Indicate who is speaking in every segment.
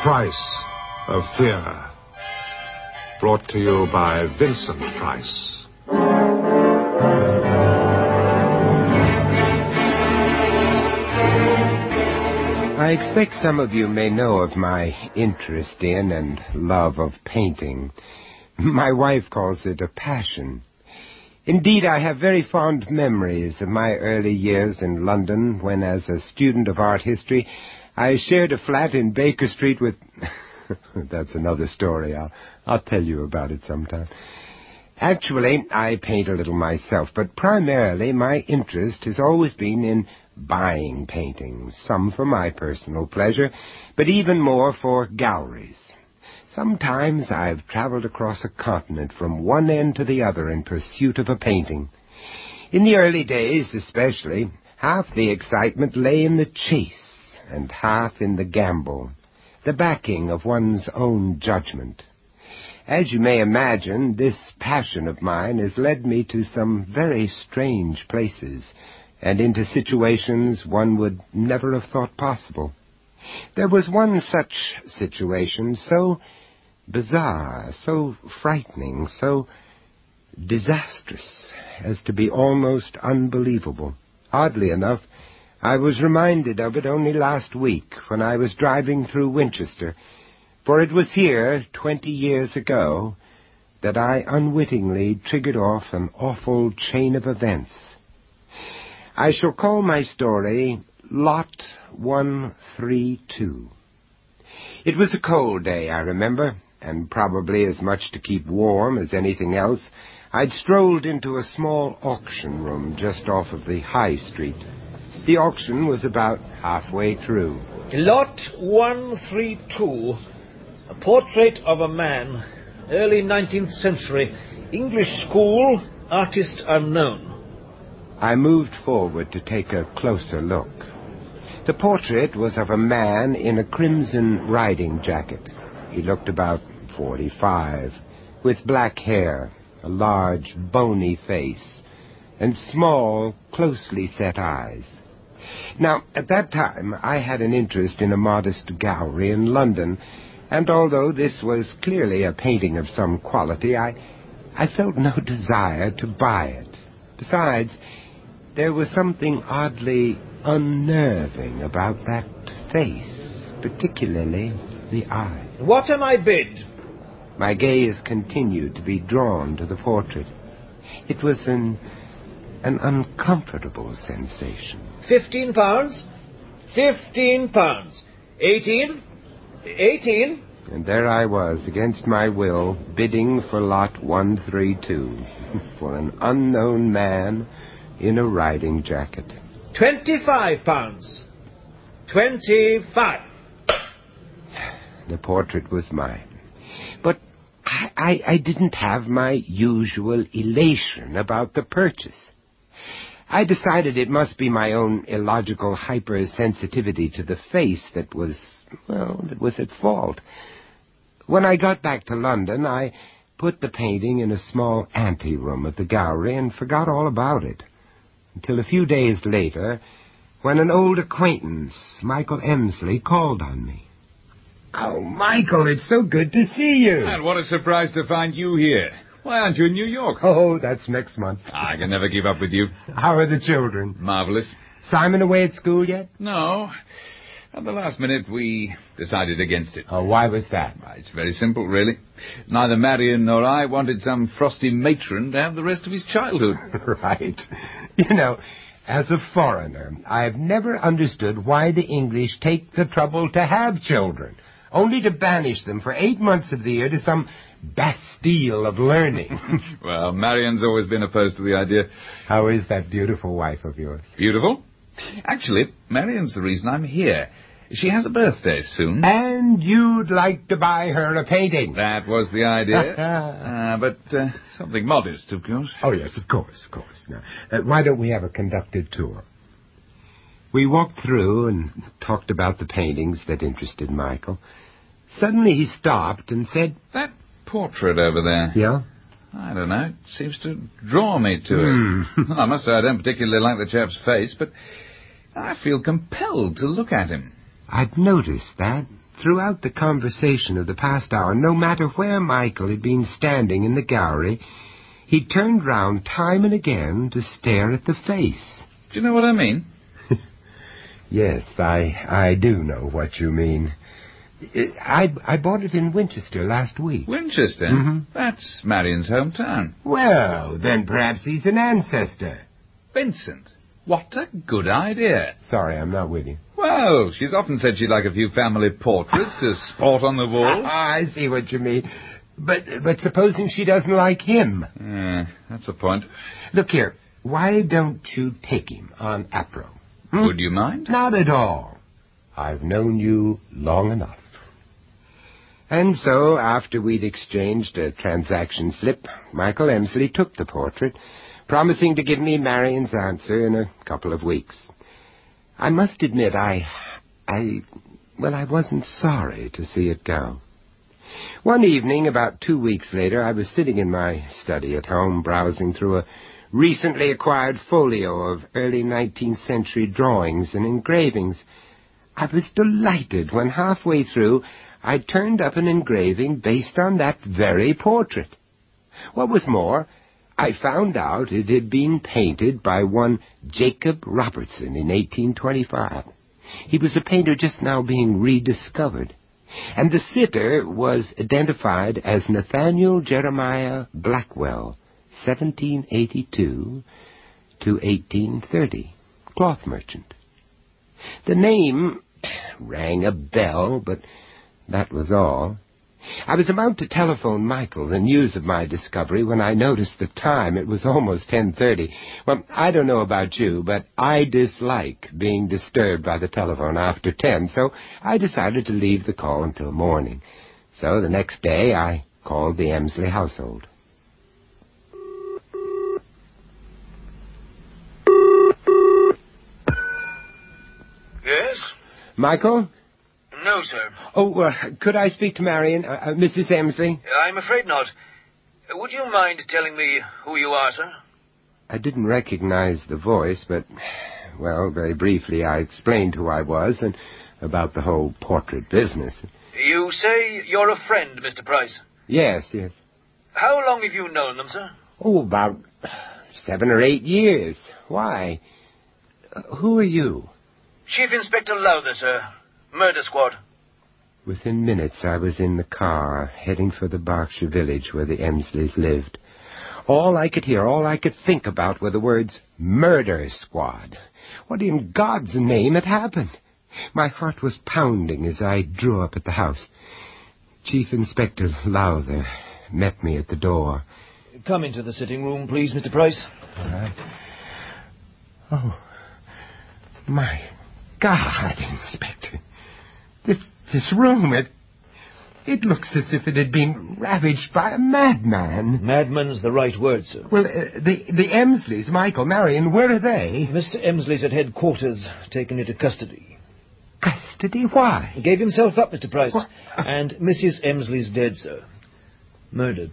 Speaker 1: Price of Fear. Brought to you by Vincent Price.
Speaker 2: I expect some of you may know of my interest in and love of painting. My wife calls it a passion. Indeed, I have very fond memories of my early years in London when, as a student of art history, I shared a flat in Baker Street with... That's another story. I'll tell you about it sometime. Actually, I paint a little myself, but primarily my interest has always been in buying paintings, some for my personal pleasure, but even more for galleries. Sometimes I've traveled across a continent from one end to the other in pursuit of a painting. In the early days, especially, half the excitement lay in the chase and half in the gamble, the backing of one's own judgment. As you may imagine, this passion of mine has led me to some very strange places and into situations one would never have thought possible. There was one such situation, so bizarre, so frightening, so disastrous as to be almost unbelievable. Oddly enough, I was reminded of it only last week when I was driving through Winchester, for it was here, 20 years ago, that I unwittingly triggered off an awful chain of events. I shall call my story Lot 132. It was a cold day, I remember, and probably as much to keep warm as anything else, I'd strolled into a small auction room just off of the High Street. The auction was about halfway through.
Speaker 3: Lot 132. A portrait of a man, early 19th century, English school, artist unknown.
Speaker 2: I moved forward to take a closer look. The portrait was of a man in a crimson riding jacket. He looked about 45, with black hair, a large, bony face, and small, closely set eyes. Now, at that time, I had an interest in a modest gallery in London, and although this was clearly a painting of some quality, I felt no desire to buy it. Besides, there was something oddly unnerving about that face, particularly the eye.
Speaker 3: What am I bid?
Speaker 2: My gaze continued to be drawn to the portrait. It was an uncomfortable sensation.
Speaker 3: £15? £15. 18? 18?
Speaker 2: And there I was, against my will, bidding for Lot 132, for an unknown man in a riding jacket.
Speaker 3: £25. 25.
Speaker 2: The portrait was mine. But I didn't have my usual elation about the purchase. I decided it must be my own illogical hypersensitivity to the face that was at fault. When I got back to London, I put the painting in a small anteroom of the gallery and forgot all about it, until a few days later, when an old acquaintance, Michael Emsley, called on me. Oh, Michael, it's so good to see you.
Speaker 4: And what a surprise to find you here. Why aren't you in New York?
Speaker 2: Oh, that's next month.
Speaker 4: I can never give up with you.
Speaker 2: How are the children?
Speaker 4: Marvelous.
Speaker 2: Simon away at school yet?
Speaker 4: No. At the last minute, we decided against it.
Speaker 2: Oh, why was that?
Speaker 4: It's very simple, really. Neither Marion nor I wanted some frosty matron to have the rest of his childhood.
Speaker 2: Right. You know, as a foreigner, I've never understood why the English take the trouble to have children, only to banish them for 8 months of the year to some Bastille of learning.
Speaker 4: Well, Marion's always been opposed to the idea.
Speaker 2: How is that beautiful wife of yours?
Speaker 4: Beautiful? Actually, Marion's the reason I'm here. She has a birthday soon.
Speaker 2: And you'd like to buy her a painting.
Speaker 4: That was the idea. But something modest, of course.
Speaker 2: Oh, yes, of course. Now, why don't we have a conducted tour? We walked through and talked about the paintings that interested Michael. Suddenly he stopped and said,
Speaker 4: "That portrait over there."
Speaker 2: "Yeah?"
Speaker 4: "I don't know. It seems to draw me to it. I must say I don't particularly like the chap's face, but I feel compelled to look at him."
Speaker 2: I'd noticed that throughout the conversation of the past hour, no matter where Michael had been standing in the gallery, he turned round time and again to stare at the face.
Speaker 4: Do you know what I mean?
Speaker 2: Yes, I do know what you mean. I bought it in Winchester last week.
Speaker 4: Winchester?
Speaker 2: Mm-hmm.
Speaker 4: That's Marion's hometown.
Speaker 2: Well, then perhaps he's an ancestor.
Speaker 4: Vincent, what a good idea.
Speaker 2: Sorry, I'm not with you.
Speaker 4: Well, she's often said she'd like a few family portraits to sport on the wall.
Speaker 2: I see what you mean. But supposing she doesn't like him?
Speaker 4: That's a point.
Speaker 2: Look here, why don't you take him on Apro?
Speaker 4: Would you mind?
Speaker 2: Not at all. I've known you long enough. And so, after we'd exchanged a transaction slip, Michael Emsley took the portrait, promising to give me Marion's answer in a couple of weeks. I must admit, I wasn't sorry to see it go. One evening, about 2 weeks later, I was sitting in my study at home, browsing through a recently acquired folio of early 19th century drawings and engravings. I was delighted when halfway through I turned up an engraving based on that very portrait. What was more, I found out it had been painted by one Jacob Robertson in 1825. He was a painter just now being rediscovered, and the sitter was identified as Nathaniel Jeremiah Blackwell, 1782 to 1830, cloth merchant. The name rang a bell, but that was all. I was about to telephone Michael the news of my discovery when I noticed the time. It was almost 10:30. Well, I don't know about you, but I dislike being disturbed by the telephone after 10, so I decided to leave the call until morning. So the next day I called the Emsley household.
Speaker 5: Yes?
Speaker 2: Michael?
Speaker 5: No, sir.
Speaker 2: Oh, could I speak to Marion, Mrs. Emsley?
Speaker 5: I'm afraid not. Would you mind telling me who you are, sir?
Speaker 2: I didn't recognize the voice, but, well, very briefly I explained who I was and about the whole portrait business.
Speaker 5: You say you're a friend, Mr. Price.
Speaker 2: Yes.
Speaker 5: How long have you known them, sir?
Speaker 2: Oh, about 7 or 8 years. Why? Who are you?
Speaker 5: Chief Inspector Lowther, sir. Murder Squad.
Speaker 2: Within minutes I was in the car, heading for the Berkshire village where the Emsleys lived. All I could hear, all I could think about were the words, Murder Squad. What in God's name had happened? My heart was pounding as I drew up at the house. Chief Inspector Lowther met me at the door.
Speaker 3: Come into the sitting room, please, Mr. Price.
Speaker 2: All right. Oh, my God, Inspector. This room, it looks as if it had been ravaged by a madman.
Speaker 3: Madman's the right word, sir.
Speaker 2: Well, the Emsleys, Michael, Marion, where are they?
Speaker 3: Mr. Emsley's at headquarters, taken into custody.
Speaker 2: Custody? Why?
Speaker 3: He gave himself up, Mr. Price.
Speaker 2: What?
Speaker 3: And Mrs. Emsley's dead, sir. Murdered.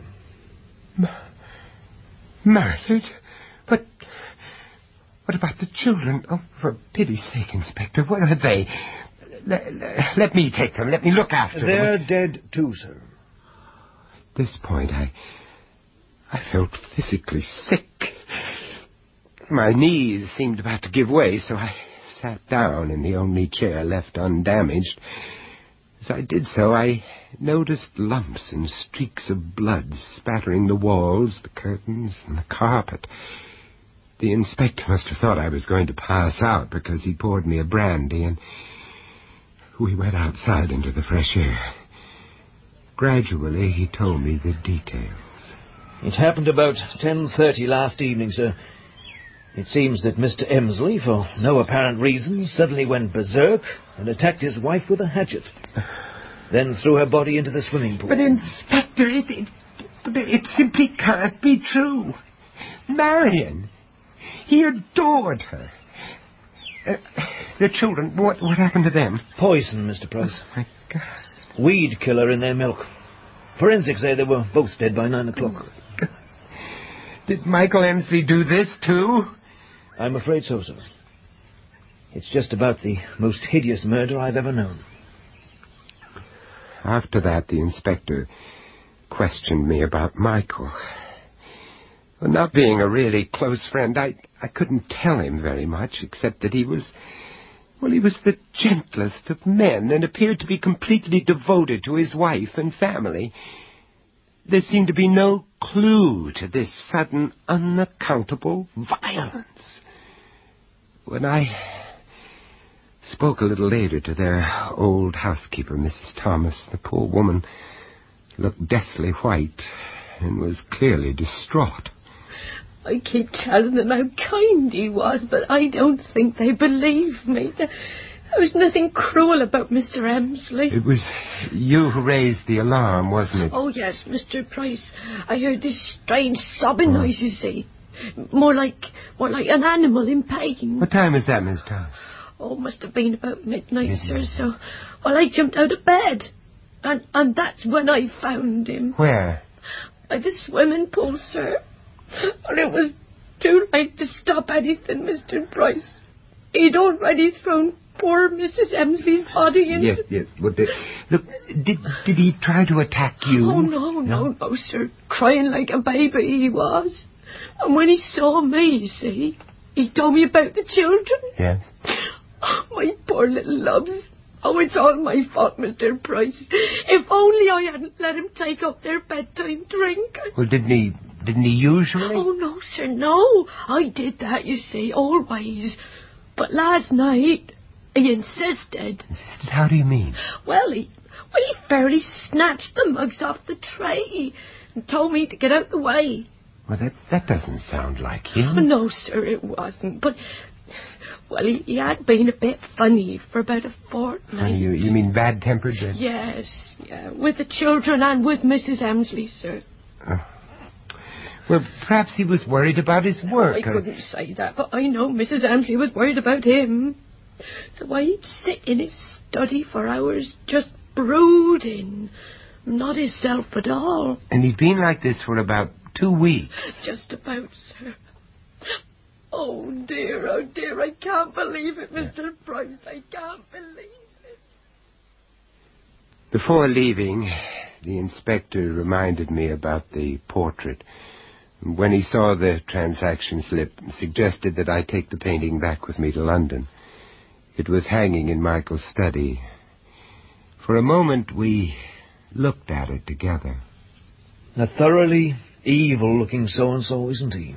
Speaker 2: Murdered? But what about the children? Oh, for pity's sake, Inspector, where are they? Let me take them. Let me look after them.
Speaker 3: They're dead, too, sir.
Speaker 2: At this point, I felt physically sick. My knees seemed about to give way, so I sat down in the only chair left undamaged. As I did so, I noticed lumps and streaks of blood spattering the walls, the curtains, and the carpet. The inspector must have thought I was going to pass out because he poured me a brandy, and we went outside into the fresh air. Gradually, he told me the details.
Speaker 3: It happened about 10:30 last evening, sir. It seems that Mr. Emsley, for no apparent reason, suddenly went berserk and attacked his wife with a hatchet. Then threw her body into the swimming pool.
Speaker 2: But, Inspector, it simply can't be true. Marion, he adored her. The children, what happened to them?
Speaker 3: Poison, Mr. Price.
Speaker 2: Oh, my God.
Speaker 3: Weed killer in their milk. Forensics say they were both dead by 9 o'clock.
Speaker 2: Did Michael Emsley do this, too?
Speaker 3: I'm afraid so, sir. It's just about the most hideous murder I've ever known.
Speaker 2: After that, the inspector questioned me about Michael. Well, not being a really close friend, I couldn't tell him very much, except that he was the gentlest of men and appeared to be completely devoted to his wife and family. There seemed to be no clue to this sudden, unaccountable violence. When I spoke a little later to their old housekeeper, Mrs. Thomas, the poor woman looked deathly white and was clearly distraught.
Speaker 6: I keep telling them how kind he was, but I don't think they believe me. There was nothing cruel about Mr. Emsley.
Speaker 2: It was you who raised the alarm, wasn't it?
Speaker 6: Oh, yes, Mr. Price. I heard this strange sobbing noise, you see. More like an animal in pain.
Speaker 2: What time was that, Miss Thomas?
Speaker 6: Oh, must have been about midnight, sir. So, I jumped out of bed. And that's when I found him.
Speaker 2: Where?
Speaker 6: By the swimming pool, sir. And it was too late to stop anything, Mr. Price. He'd already thrown poor Mrs. Emsley's body in.
Speaker 2: Yes. But look, did he try to attack you?
Speaker 6: Oh, no, sir. Crying like a baby he was. And when he saw me, you see, he told me about the children.
Speaker 2: Yes.
Speaker 6: Oh, my poor little loves. Oh, it's all my fault, Mr. Price. If only I hadn't let him take up their bedtime drink.
Speaker 2: Well, didn't he usually?
Speaker 6: Oh, no, sir, no. I did that, you see, always. But last night, he insisted.
Speaker 2: Insisted? How do you mean?
Speaker 6: Well, he fairly snatched the mugs off the tray and told me to get out the way.
Speaker 2: Well, that doesn't sound like him.
Speaker 6: Oh, no, sir, it wasn't. But, well, he had been a bit funny for about a fortnight.
Speaker 2: You mean bad-tempered?
Speaker 6: Yes, with the children and with Mrs. Emsley, sir.
Speaker 2: Well, perhaps he was worried about his work.
Speaker 6: I couldn't say that, but I know Mrs. Emsley was worried about him. The way he'd sit in his study for hours just brooding. Not himself at all.
Speaker 2: And he'd been like this for about 2 weeks.
Speaker 6: Just about, sir. Oh, dear, I can't believe it, Mr. Price. I can't believe it.
Speaker 2: Before leaving, the inspector reminded me about the portrait. When he saw the transaction slip, suggested that I take the painting back with me to London. It was hanging in Michael's study. For a moment, we looked at it together.
Speaker 3: A thoroughly evil-looking so-and-so, isn't he?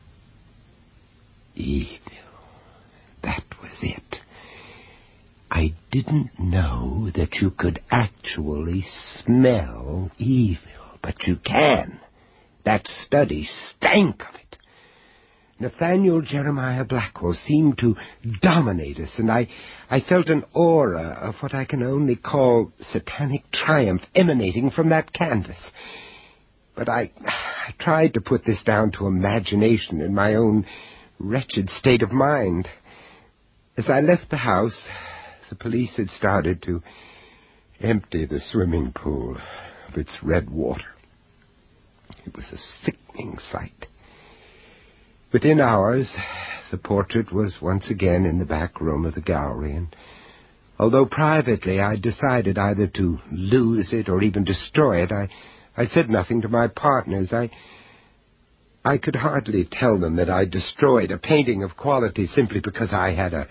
Speaker 2: Evil. That was it. I didn't know that you could actually smell evil, but you can. That study stank of it. Nathaniel Jeremiah Blackwell seemed to dominate us, and I felt an aura of what I can only call satanic triumph emanating from that canvas. But I tried to put this down to imagination in my own wretched state of mind. As I left the house, the police had started to empty the swimming pool of its red water. It was a sickening sight. Within hours, the portrait was once again in the back room of the gallery, and although privately I decided either to lose it or even destroy it, I said nothing to my partners. I could hardly tell them that I destroyed a painting of quality simply because I had a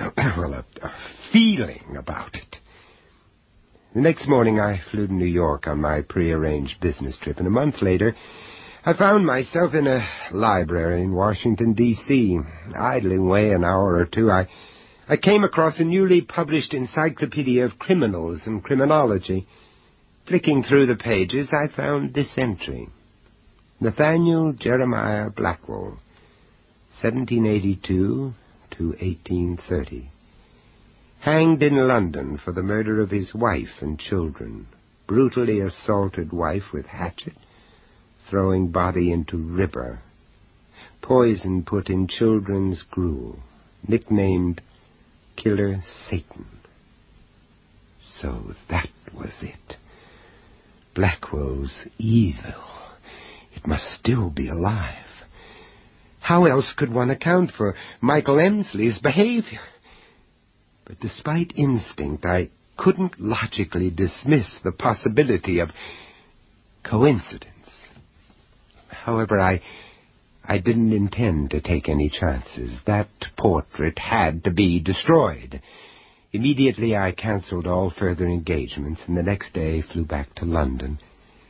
Speaker 2: feeling about it. The next morning I flew to New York on my prearranged business trip, and a month later I found myself in a library in Washington, D.C. Idling away an hour or two, I came across a newly published encyclopedia of criminals and criminology. Flicking through the pages, I found this entry. Nathaniel Jeremiah Blackwell, 1782 to 1830. Hanged in London for the murder of his wife and children. Brutally assaulted wife with hatchet. Throwing body into river. Poison put in children's gruel. Nicknamed Killer Satan. So that was it. Blackwell's evil. It must still be alive. How else could one account for Michael Emsley's behavior? But despite instinct, I couldn't logically dismiss the possibility of coincidence. However, I didn't intend to take any chances. That portrait had to be destroyed. Immediately I cancelled all further engagements, and the next day flew back to London.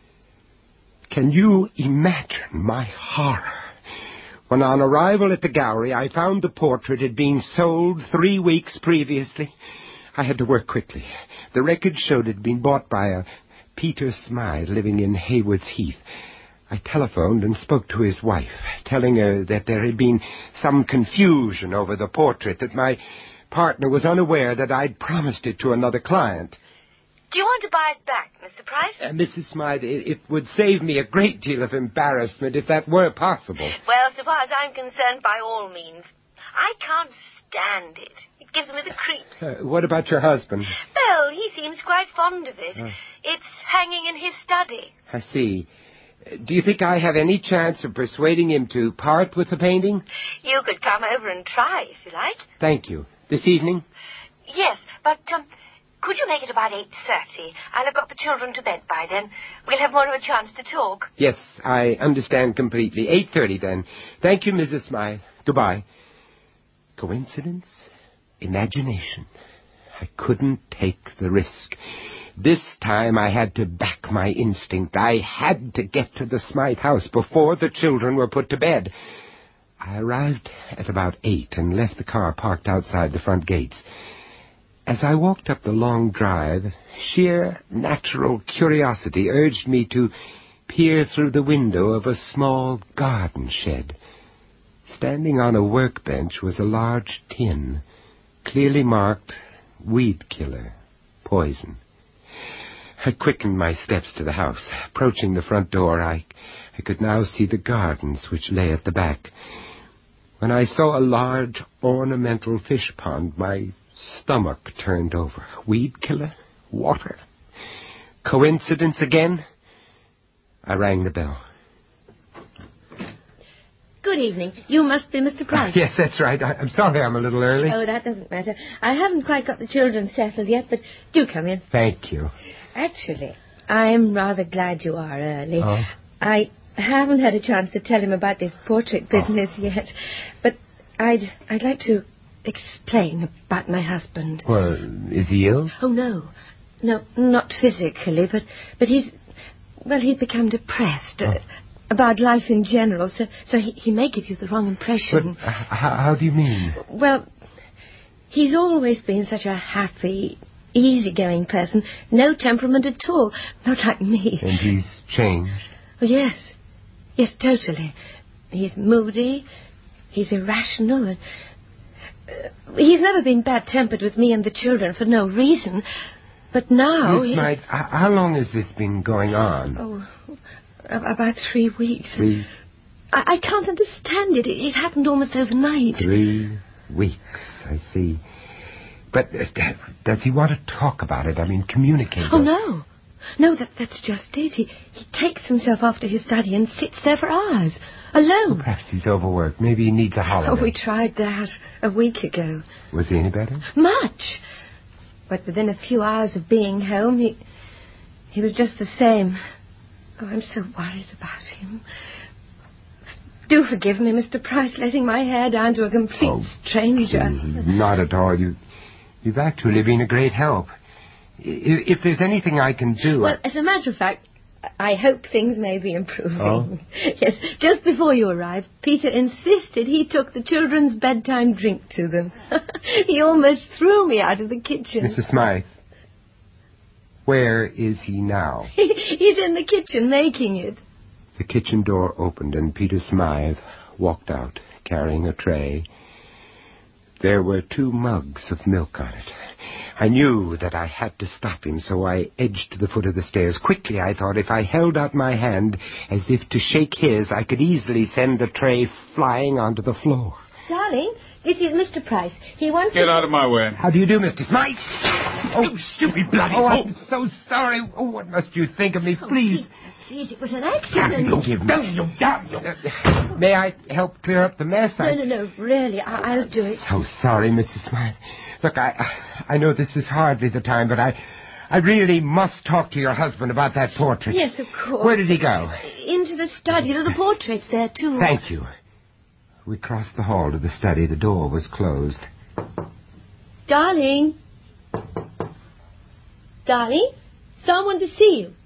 Speaker 2: Can you imagine my horror when on arrival at the gallery I found the portrait had been sold 3 weeks previously? I had to work quickly. The record showed it had been bought by a Peter Smythe living in Haywards Heath. I telephoned and spoke to his wife, telling her that there had been some confusion over the portrait, that my partner was unaware that I'd promised it to another client.
Speaker 7: Do you want to buy it back, Mr. Price?
Speaker 2: Mrs. Smythe, it would save me a great deal of embarrassment if that were possible.
Speaker 7: Well, so far as I'm concerned, by all means. I can't stand it. It gives me the creeps.
Speaker 2: What about your husband?
Speaker 7: Well, he seems quite fond of it. It's hanging in his study.
Speaker 2: I see. Do you think I have any chance of persuading him to part with the painting?
Speaker 7: You could come over and try, if you like.
Speaker 2: Thank you. This evening?
Speaker 7: Yes, but, could you make it about 8:30? I'll have got the children to bed by then. We'll have more of a chance to talk.
Speaker 2: Yes, I understand completely. 8:30 then. Thank you, Mrs. Smythe. Goodbye. Coincidence? Imagination. I couldn't take the risk. This time I had to back my instinct. I had to get to the Smythe house before the children were put to bed. I arrived at about 8 and left the car parked outside the front gates. As I walked up the long drive, sheer natural curiosity urged me to peer through the window of a small garden shed. Standing on a workbench was a large tin, clearly marked weed killer, poison. I quickened my steps to the house. Approaching the front door, I could now see the gardens which lay at the back. When I saw a large ornamental fish pond, my stomach turned over. Weed killer? Water? Coincidence again? I rang the bell.
Speaker 6: Good evening. You must be Mr. Price.
Speaker 2: Yes, that's right. I'm sorry I'm a little early.
Speaker 6: Oh, that doesn't matter. I haven't quite got the children settled yet, but do come in.
Speaker 2: Thank you.
Speaker 6: Actually, I'm rather glad you are early.
Speaker 2: Oh?
Speaker 6: I haven't had a chance to tell him about this portrait business yet, but I'd like to explain about my husband.
Speaker 2: Well, is he ill?
Speaker 6: Oh, no. No, not physically, but he's become depressed about life in general, so he may give you the wrong impression.
Speaker 2: But how do you mean?
Speaker 6: Well, he's always been such a happy, easygoing person, no temperament at all, not like me.
Speaker 2: And he's changed?
Speaker 6: Oh, yes, totally. He's moody, he's irrational, and he's never been bad-tempered with me and the children for no reason, but now...
Speaker 2: Miss Smythe, how long has this been going on?
Speaker 6: Oh, about 3 weeks.
Speaker 2: 3?
Speaker 6: I can't understand it. It happened almost overnight.
Speaker 2: 3 weeks, I see. But does he want to talk about it? I mean, communicate?
Speaker 6: Oh, no. No, that's just it. He takes himself off to his study and sits there for hours, alone.
Speaker 2: Well, perhaps he's overworked. Maybe he needs a holiday.
Speaker 6: Oh, we tried that a week ago.
Speaker 2: Was he any better?
Speaker 6: Much. But within a few hours of being home, he was just the same. Oh, I'm so worried about him. Do forgive me, Mr. Price, letting my hair down to a complete stranger.
Speaker 2: Not at all. You've actually been a great help. If there's anything I can do...
Speaker 6: Well, as a matter of fact, I hope things may be improving.
Speaker 2: Oh?
Speaker 6: Yes, just before you arrived, Peter insisted he took the children's bedtime drink to them. He almost threw me out of the kitchen.
Speaker 2: Mrs. Smythe, where is he now?
Speaker 6: He's in the kitchen making it.
Speaker 2: The kitchen door opened and Peter Smythe walked out, carrying a tray. There were 2 mugs of milk on it. I knew that I had to stop him, so I edged to the foot of the stairs. Quickly, I thought, if I held out my hand as if to shake his, I could easily send the tray flying onto the floor.
Speaker 6: Darling, this is Mr. Price. He wants
Speaker 4: Get out of my way.
Speaker 2: How do you do, Mr. Smythe? You stupid bloody fool! I'm so sorry. Oh, what must you think of me? Please.
Speaker 6: Please, it was an accident.
Speaker 2: Forgive me. May I help clear up the mess?
Speaker 6: No, really, I'll do it.
Speaker 2: So sorry, Mrs. Smythe. Look, I know this is hardly the time, but I really must talk to your husband about that portrait.
Speaker 6: Yes, of course.
Speaker 2: Where did he go?
Speaker 6: Into the study. There's the portrait's there, too.
Speaker 2: Thank you. We crossed the hall to the study. The door was closed.
Speaker 6: Darling? Darling? Someone to see you.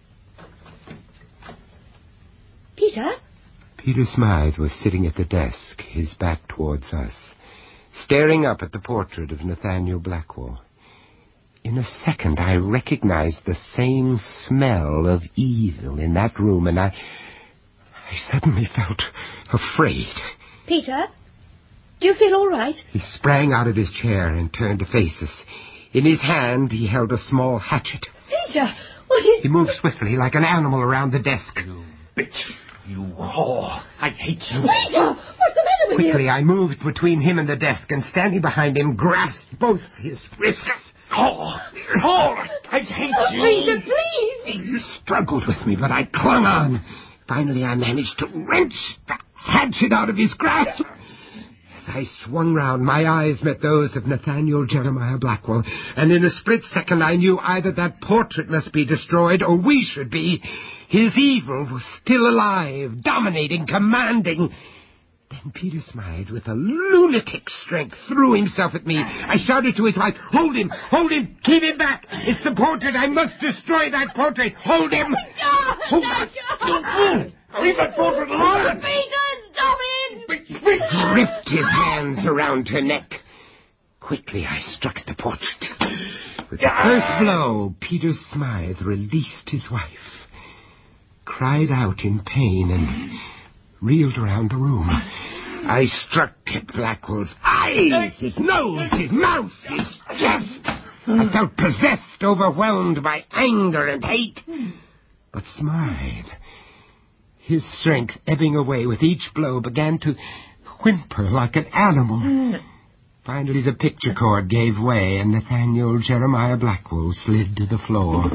Speaker 6: Peter?
Speaker 2: Peter Smythe was sitting at the desk, his back towards us, staring up at the portrait of Nathaniel Blackwell. In a second, I recognized the same smell of evil in that room, and I suddenly felt afraid.
Speaker 6: Peter, do you feel all right?
Speaker 2: He sprang out of his chair and turned to face us. In his hand, he held a small hatchet.
Speaker 6: Peter, what is...
Speaker 2: He moved swiftly, like an animal, around the desk.
Speaker 8: You bitch. You whore. I hate you.
Speaker 6: Peter, what's the matter with you?
Speaker 2: Quickly, I moved between him and the desk, and standing behind him, grasped both his wrists.
Speaker 8: Whore. I hate you.
Speaker 6: Peter, please.
Speaker 2: You struggled with me, but I clung on. Finally, I managed to wrench the hatchet out of his grasp. As I swung round, my eyes met those of Nathaniel Jeremiah Blackwell, and in a split second I knew either that portrait must be destroyed or we should be. His evil was still alive, dominating, commanding. Then Peter Smythe, with a lunatic strength, threw himself at me. I shouted to his wife, "Hold him! Hold him! Keep him back! It's the portrait! I must destroy that portrait! Hold him!"
Speaker 8: Hold on! You fool! Leave that portrait alone!
Speaker 6: Peter, stop it!
Speaker 2: He gripped his hands around her neck. Quickly, I struck at the portrait. With the first blow, Peter Smythe released his wife, cried out in pain, and reeled around the room. I struck at Blackwell's eyes, his nose, his mouth, his chest. I felt possessed, overwhelmed by anger and hate. But Smythe, his strength ebbing away with each blow, began to whimper like an animal. Finally, the picture cord gave way, and Nathaniel Jeremiah Blackwell slid to the floor.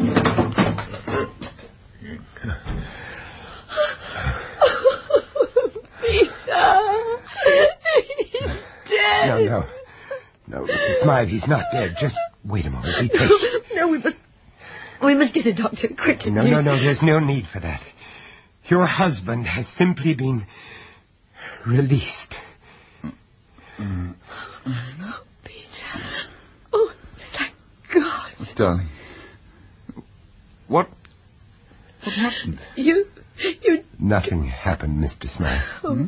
Speaker 2: No, Mrs. Smythe, he's not dead. Just wait a moment. Be patient.
Speaker 6: No, we must get a doctor quickly.
Speaker 2: No, there's no need for that. Your husband has simply been released.
Speaker 6: Oh, Peter. Oh, thank God.
Speaker 4: Darling, what happened?
Speaker 6: You...
Speaker 2: Nothing happened, Mr. Smythe.
Speaker 6: Oh.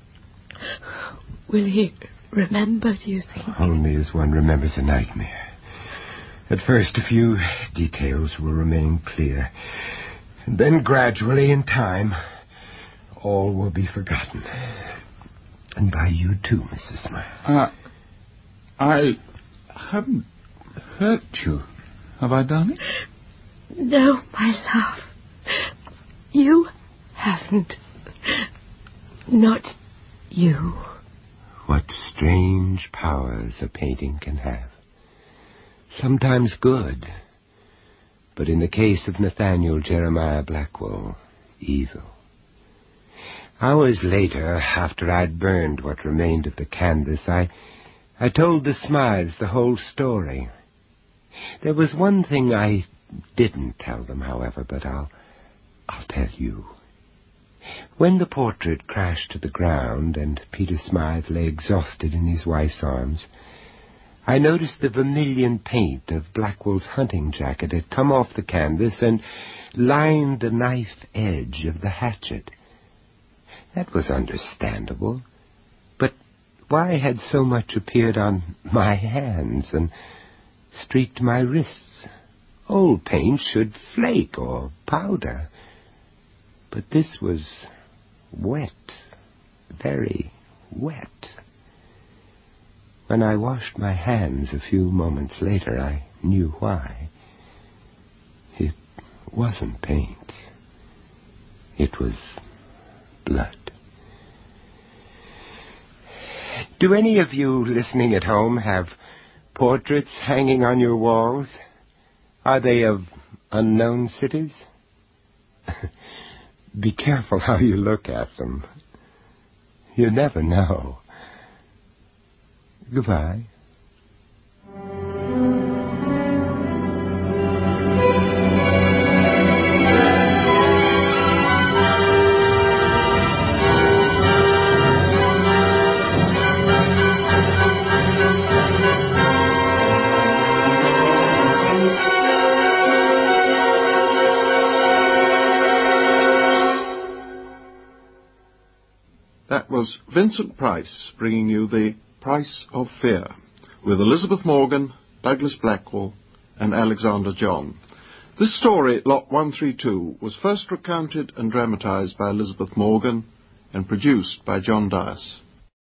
Speaker 6: Will he remember, do you think?
Speaker 2: Only as one remembers a nightmare. At first, a few details will remain clear. And then gradually, in time, all will be forgotten. And by you, too, Mrs. Smythe.
Speaker 4: I haven't hurt you, have I, darling?
Speaker 6: No, my love. You haven't. Not you.
Speaker 2: What strange powers a painting can have. Sometimes good, but in the case of Nathaniel Jeremiah Blackwell, evil. Hours later, after I'd burned what remained of the canvas, I told the Smythes the whole story. There was one thing I didn't tell them, however, but I'll tell you. When the portrait crashed to the ground and Peter Smythe lay exhausted in his wife's arms, I noticed the vermilion paint of Blackwell's hunting jacket had come off the canvas and lined the knife edge of the hatchet. That was understandable, but why had so much appeared on my hands and streaked my wrists? Old paint should flake or powder. But this was wet, very wet. When I washed my hands a few moments later, I knew why. It wasn't paint. It was blood. Do any of you listening at home have portraits hanging on your walls? Are they of unknown cities? Be careful how you look at them. You never know. Goodbye.
Speaker 9: That was Vincent Price bringing you The Price of Fear, with Elizabeth Morgan, Douglas Blackwell, and Alexander John. This story, Lot 132, was first recounted and dramatised by Elizabeth Morgan and produced by John Dias.